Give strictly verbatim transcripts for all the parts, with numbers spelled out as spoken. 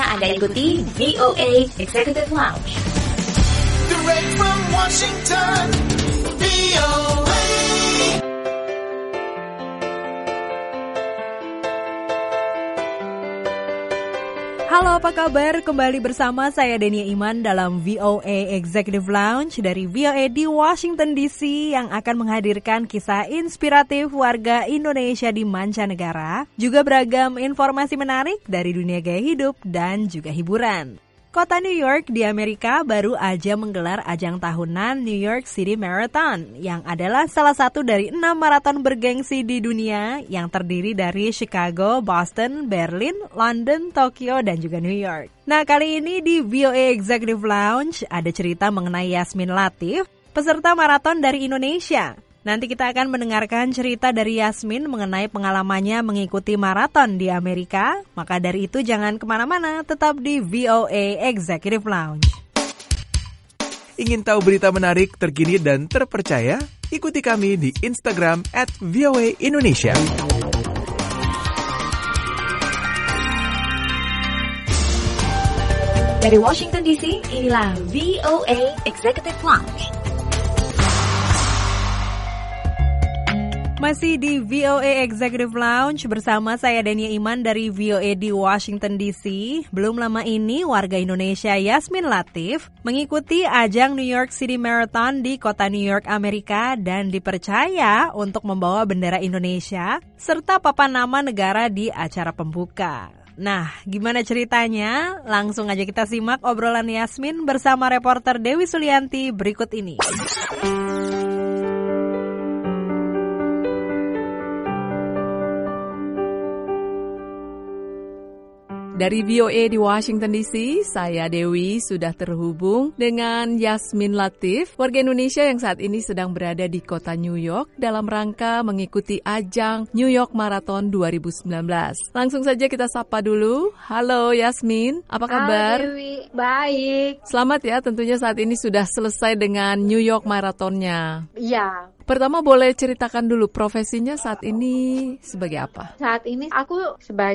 Anda ikuti V O A Executive Lounge. Direct from Washington, V O A. Halo, apa kabar? Kembali bersama saya Denia Iman dalam V O A Executive Lounge dari V O A di Washington D C yang akan menghadirkan kisah inspiratif warga Indonesia di mancanegara, juga beragam informasi menarik dari dunia gaya hidup dan juga hiburan. Kota New York di Amerika baru aja menggelar ajang tahunan New York City Marathon yang adalah salah satu dari enam maraton bergengsi di dunia yang terdiri dari Chicago, Boston, Berlin, London, Tokyo, dan juga New York. Nah, kali ini di V O A Executive Lounge ada cerita mengenai Yasmin Latif, peserta maraton dari Indonesia. Nanti kita akan mendengarkan cerita dari Yasmin mengenai pengalamannya mengikuti maraton di Amerika. Maka dari itu jangan kemana-mana, tetap di V O A Executive Lounge. Ingin tahu berita menarik, terkini, dan terpercaya? Ikuti kami di Instagram at V O A Indonesia. Dari Washington D C, inilah V O A Executive Lounge. Masih di V O A Executive Lounge bersama saya Denia Iman dari V O A di Washington D C. Belum lama ini warga Indonesia Yasmin Latif mengikuti ajang New York City Marathon di kota New York, Amerika dan dipercaya untuk membawa bendera Indonesia serta papan nama negara di acara pembuka. Nah, gimana ceritanya? Langsung aja kita simak obrolan Yasmin bersama reporter Dewi Sulianti berikut ini. Dari V O A di Washington D C, saya Dewi sudah terhubung dengan Yasmin Latif, warga Indonesia yang saat ini sedang berada di kota New York dalam rangka mengikuti ajang New York Marathon dua ribu sembilan belas. Langsung saja kita sapa dulu. Halo Yasmin, apa kabar? Halo Dewi, baik. Selamat ya, tentunya saat ini sudah selesai dengan New York Marathonnya. Iya. Pertama boleh ceritakan dulu profesinya saat ini sebagai apa? Saat ini aku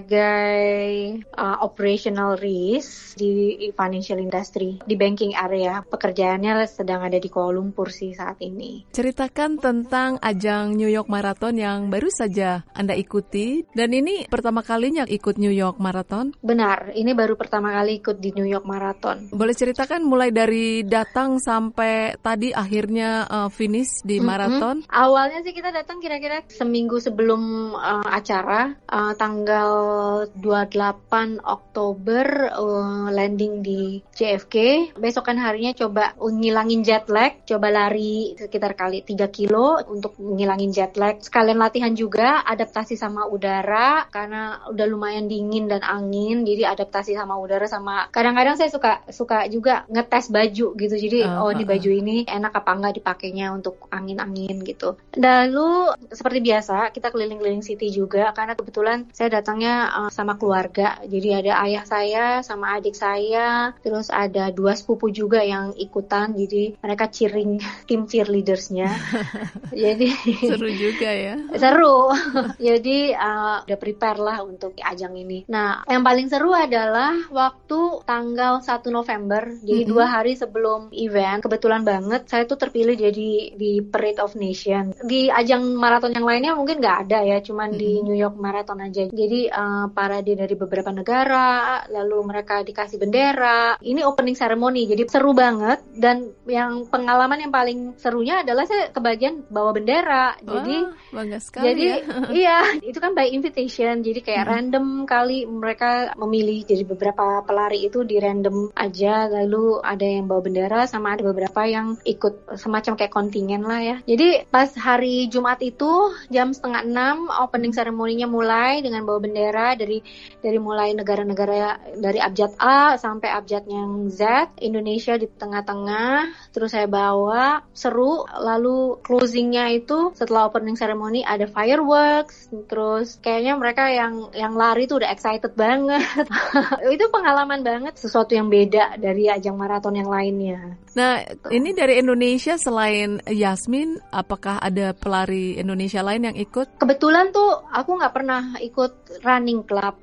sebagai uh, operational risk di financial industry, di banking area. Pekerjaannya sedang ada di Kuala Lumpur sih saat ini. Ceritakan tentang ajang New York Marathon yang baru saja Anda ikuti. Dan ini pertama kalinya ikut New York Marathon? Benar, ini baru pertama kali ikut di New York Marathon. Boleh ceritakan mulai dari datang sampai tadi akhirnya uh, finish di mm-hmm. marathon? Awalnya sih kita datang kira-kira seminggu sebelum uh, acara, uh, tanggal dua puluh delapan Oktober uh, landing di J F K. Besokan harinya coba ngilangin jet lag, coba lari sekitar kali tiga kilo untuk ngilangin jet lag. Sekalian latihan juga, adaptasi sama udara karena udah lumayan dingin dan angin, jadi adaptasi sama udara sama kadang-kadang saya suka suka juga ngetes baju gitu. Jadi uh, oh ini baju ini enak apa enggak dipakainya untuk angin-angin gitu. Lalu seperti biasa kita keliling-keliling city juga karena kebetulan saya datangnya uh, sama keluarga. Jadi ada ayah saya sama adik saya, terus ada dua sepupu juga yang ikutan. Jadi mereka cheering tim cheerleadersnya. Jadi seru juga ya. Seru. Jadi uh, udah prepare lah untuk ajang ini. Nah, yang paling seru adalah waktu tanggal satu November. Jadi mm-hmm. dua hari sebelum event, kebetulan banget saya tuh terpilih jadi di Parade of Nation. Di ajang maraton yang lainnya mungkin nggak ada ya, cuman mm-hmm. di New York Marathon aja. Jadi uh, parade dari beberapa negara, lalu mereka dikasih bendera. Ini opening ceremony, jadi seru banget. Dan yang pengalaman yang paling serunya adalah saya kebagian bawa bendera. Jadi oh, bangga sekali jadi ya. Iya, itu kan by invitation. Jadi kayak mm-hmm. random kali mereka memilih. Jadi beberapa pelari itu di random aja. Lalu ada yang bawa bendera sama ada beberapa yang ikut semacam kayak kontingen lah ya. Jadi pas hari Jumat itu jam setengah enam opening ceremony-nya mulai dengan bawa bendera dari dari mulai negara-negara dari abjad A sampai abjad yang Z, Indonesia di tengah-tengah. Terus saya bawa, seru. Lalu closing-nya itu setelah opening ceremony ada fireworks. Terus kayaknya mereka yang yang lari tuh udah excited banget. Itu pengalaman banget, sesuatu yang beda dari ajang maraton yang lainnya. Nah, ini dari Indonesia selain Yasmin, apakah ada pelari Indonesia lain yang ikut? Kebetulan tuh aku nggak pernah ikut running club.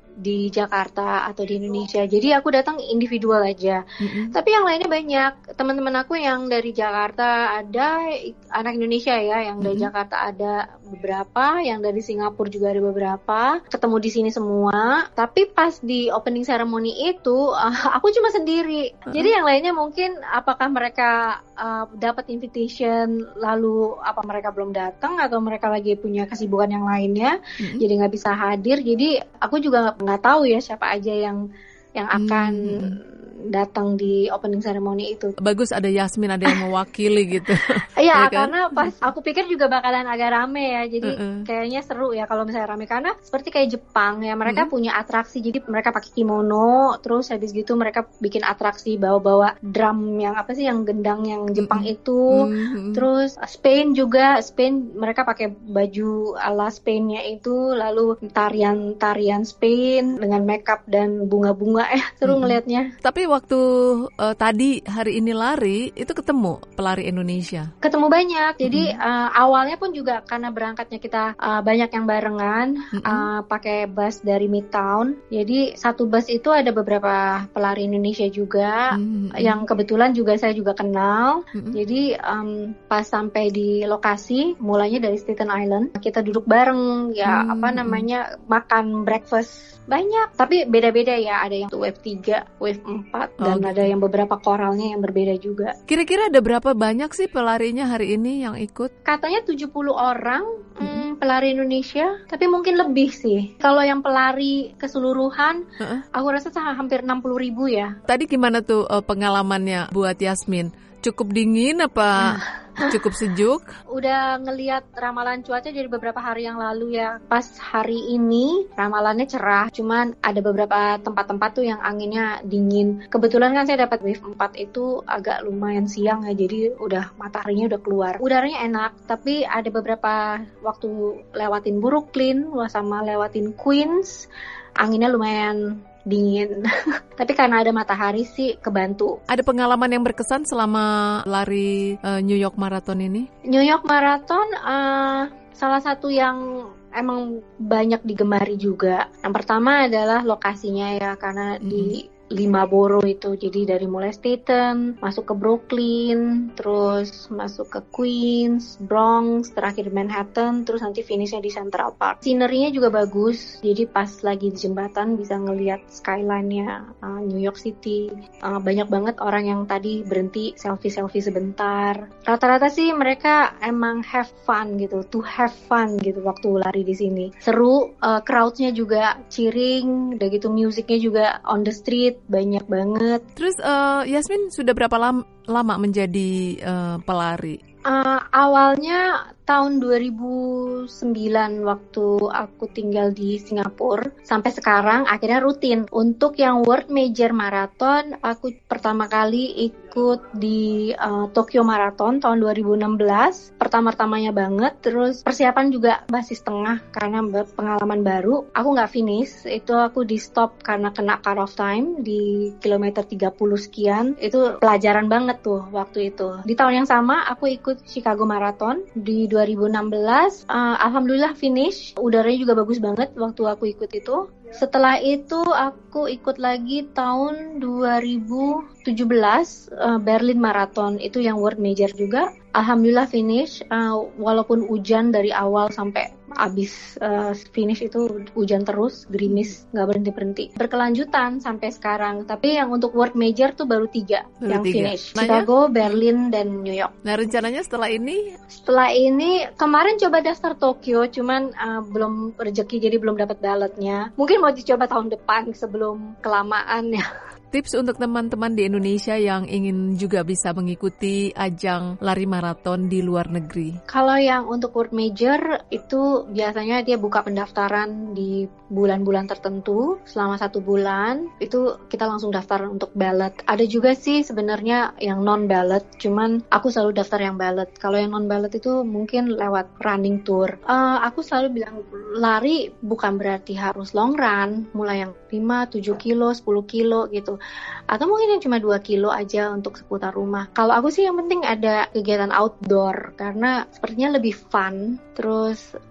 di Jakarta atau di Indonesia. Jadi aku datang individual aja. Mm-hmm. Tapi yang lainnya banyak. Teman-teman aku yang dari Jakarta ada, anak Indonesia ya, yang dari mm-hmm. Jakarta ada beberapa, yang dari Singapura juga ada beberapa. Ketemu di sini semua. Tapi pas di opening ceremony itu, uh, aku cuma sendiri. Uh-huh. Jadi yang lainnya mungkin apakah mereka uh, dapat invitation, lalu apa mereka belum datang, atau mereka lagi punya kesibukan yang lainnya, mm-hmm. jadi nggak bisa hadir. Jadi aku juga nggak tahu ya siapa aja yang yang akan hmm. datang di opening ceremony itu. Bagus ada Yasmin, ada yang mewakili gitu. Iya, ya kan? Karena pas aku pikir juga bakalan agak rame ya. Jadi uh-uh. kayaknya seru ya kalau misalnya rame, karena seperti kayak Jepang ya, mereka uh-huh. punya atraksi. Jadi mereka pakai kimono, terus habis gitu mereka bikin atraksi bawa-bawa drum yang apa sih, yang gendang yang Jepang uh-huh. itu. Uh-huh. Terus Spain juga, Spain mereka pakai baju ala Spainnya itu, lalu tarian-tarian Spain dengan makeup dan bunga-bunga eh seru uh-huh. ngelihatnya. Tapi waktu uh, tadi hari ini lari itu ketemu pelari Indonesia? Ketemu banyak. Jadi mm-hmm. uh, awalnya pun juga karena berangkatnya kita uh, banyak yang barengan, mm-hmm. uh, pakai bus dari Midtown. Jadi satu bus itu ada beberapa pelari Indonesia juga, mm-hmm. yang kebetulan juga saya juga kenal. Mm-hmm. Jadi um, pas sampai di lokasi, mulanya dari Staten Island, kita duduk bareng ya, mm-hmm. apa namanya, makan breakfast banyak. Tapi beda-beda ya, ada yang wave tiga, wave empat, dan oh, ada yang beberapa koralnya yang berbeda juga. Kira-kira ada berapa banyak sih pelarinya hari ini yang ikut? Katanya tujuh puluh orang hmm. Hmm, pelari Indonesia, tapi mungkin lebih sih. Kalau yang pelari keseluruhan, uh-uh. aku rasa hampir enam puluh ribu ya. Tadi gimana tuh uh, pengalamannya buat Yasmin? Cukup dingin apa cukup sejuk? Udah ngelihat ramalan cuaca dari beberapa hari yang lalu ya. Pas hari ini ramalannya cerah, cuman ada beberapa tempat-tempat tuh yang anginnya dingin. Kebetulan kan saya dapat wave empat itu agak lumayan siang ya, jadi udah mataharinya udah keluar. Udaranya enak, tapi ada beberapa waktu lewatin Brooklyn sama lewatin Queens, anginnya lumayan dingin. Tapi karena ada matahari sih kebantu. Ada pengalaman yang berkesan selama lari uh, New York Marathon ini? New York Marathon uh, salah satu yang emang banyak digemari juga. Yang pertama adalah lokasinya ya, karena mm-hmm. di lima borough itu, jadi dari mulai Staten, masuk ke Brooklyn, terus masuk ke Queens, Bronx, terakhir Manhattan, terus nanti finishnya di Central Park. Scenery-nya juga bagus, jadi pas lagi di jembatan bisa ngelihat skyline-nya uh, New York City. Uh, banyak banget orang yang tadi berhenti selfie-selfie sebentar. Rata-rata sih mereka emang have fun gitu, to have fun gitu waktu lari di sini. Seru, uh, crowd-nya juga cheering, udah gitu musiknya juga on the street, banyak banget. Terus uh, Yasmin sudah berapa lam- lama menjadi uh, pelari? Uh, awalnya tahun dua ribu sembilan waktu aku tinggal di Singapura, sampai sekarang akhirnya rutin. Untuk yang World Major Marathon, aku pertama kali ikut di uh, Tokyo Marathon tahun dua ribu enam belas. Pertama-tamanya banget, terus persiapan juga masih setengah karena pengalaman baru. Aku nggak finish, itu aku di stop karena kena cut-off time di kilometer tiga puluh sekian. Itu pelajaran banget tuh waktu itu. Di tahun yang sama aku ikut Chicago Marathon di dua ribu enam belas. uh, Alhamdulillah finish. Udaranya juga bagus banget waktu aku ikut itu. Setelah itu aku ikut lagi tahun dua ribu tujuh belas uh, Berlin Marathon, itu yang World Major juga. Alhamdulillah finish, uh, walaupun hujan dari awal sampai abis uh, finish itu hujan terus, gerimis, nggak berhenti-berhenti. Berkelanjutan sampai sekarang, tapi yang untuk World Major tuh baru tiga baru yang tiga. Finish. Nanya? Chicago, Berlin, dan New York. Nah rencananya setelah ini? Setelah ini, kemarin coba daftar Tokyo, cuman uh, belum rezeki jadi belum dapat ballotnya. Mungkin mau dicoba tahun depan sebelum kelamaan ya. Tips untuk teman-teman di Indonesia yang ingin juga bisa mengikuti ajang lari maraton di luar negeri. Kalau yang untuk World Major itu biasanya dia buka pendaftaran di bulan-bulan tertentu selama satu bulan. Itu kita langsung daftar untuk ballot. Ada juga sih sebenarnya yang non ballot, cuman aku selalu daftar yang ballot. Kalau yang non ballot itu mungkin lewat running tour. Uh, aku selalu bilang lari bukan berarti harus long run, mulai yang lima, tujuh kilo, sepuluh kilo gitu. Atau mungkin yang cuma dua kilo aja untuk seputar rumah. Kalau aku sih yang penting ada kegiatan outdoor, karena sepertinya lebih fun. Terus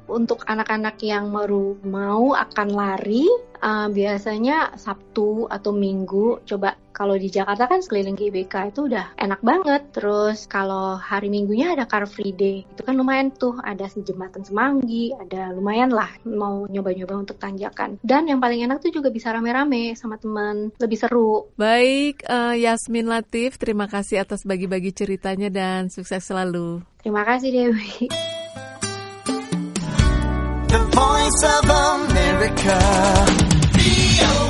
untuk anak-anak yang baru mau akan lari, uh, biasanya Sabtu atau Minggu. Coba kalau di Jakarta kan sekeliling G B K itu udah enak banget. Terus kalau hari Minggunya ada Car Free Day, itu kan lumayan tuh, ada jembatan Semanggi, ada lumayan lah mau nyoba-nyoba untuk tanjakan. Dan yang paling enak tuh juga bisa rame-rame sama teman, lebih seru. Baik, uh, Yasmin Latif, terima kasih atas bagi-bagi ceritanya dan sukses selalu. Terima kasih Dewi. The Voice of America, V O A.